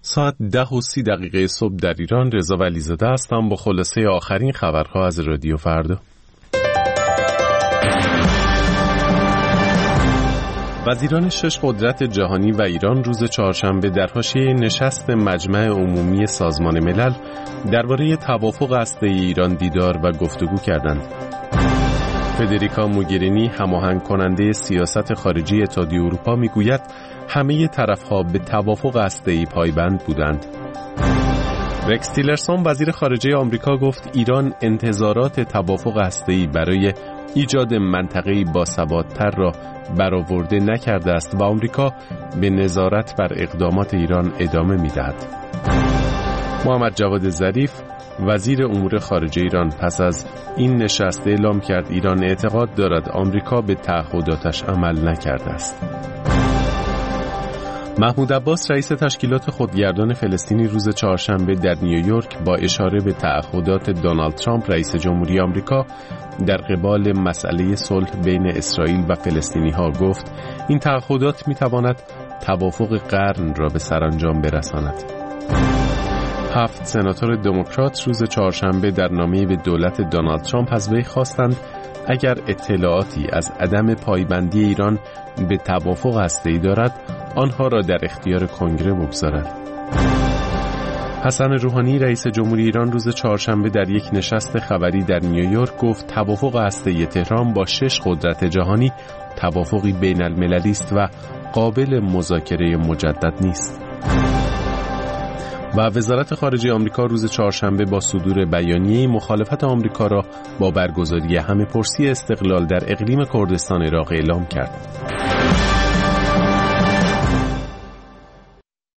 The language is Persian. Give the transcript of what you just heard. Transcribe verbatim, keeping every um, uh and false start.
ساعت ده و سی دقیقه صبح در ایران. رضا ولیزاده هستم با خلاصه آخرین خبرها از رادیو فردا. وزیران شش قدرت جهانی و ایران روز چهارشنبه در حاشیه نشست مجمع عمومی سازمان ملل درباره توافق هسته‌ای ایران دیدار و گفتگو کردند. فدریکا موگرینی هماهنگ کننده سیاست خارجی اتحادیه اروپا میگوید همه طرف‌ها به توافق هسته‌ای پایبند بودند. رکس تیلرسون وزیر خارجه آمریکا گفت ایران انتظارات توافق هسته‌ای برای ایجاد منطقه‌ای باثبات‌تر را برآورده نکرده است و آمریکا به نظارت بر اقدامات ایران ادامه می‌دهد. محمد جواد ظریف وزیر امور خارجه ایران پس از این نشست اعلام کرد ایران اعتقاد دارد آمریکا به تعهداتش عمل نکرده است. محمود عباس رئیس تشکیلات خودگردان فلسطینی روز چهارشنبه در نیویورک با اشاره به تعهدات دونالد ترامپ رئیس جمهوری آمریکا در قبال مسئله صلح بین اسرائیل و فلسطینی‌ها گفت این تعهدات می‌تواند توافق قرن را به سرانجام برساند. هفت سناتور دموکرات روز چهارشنبه در نامه‌ای به دولت دونالد ترامپ از وی خواستند اگر اطلاعاتی از عدم پایبندی ایران به توافق هسته‌ای دارد آنها را در اختیار کنگره بگذارد. حسن روحانی رئیس جمهوری ایران روز چهارشنبه در یک نشست خبری در نیویورک گفت توافق هسته‌ای تهران با شش قدرت جهانی توافقی بین المللی است و قابل مذاکره مجدد نیست. و وزارت خارجه آمریکا روز چهارشنبه با صدور بیانیه مخالفت آمریکا را با برگزاری همه‌پرسی استقلال در اقلیم کردستان عراق اعلام کرد.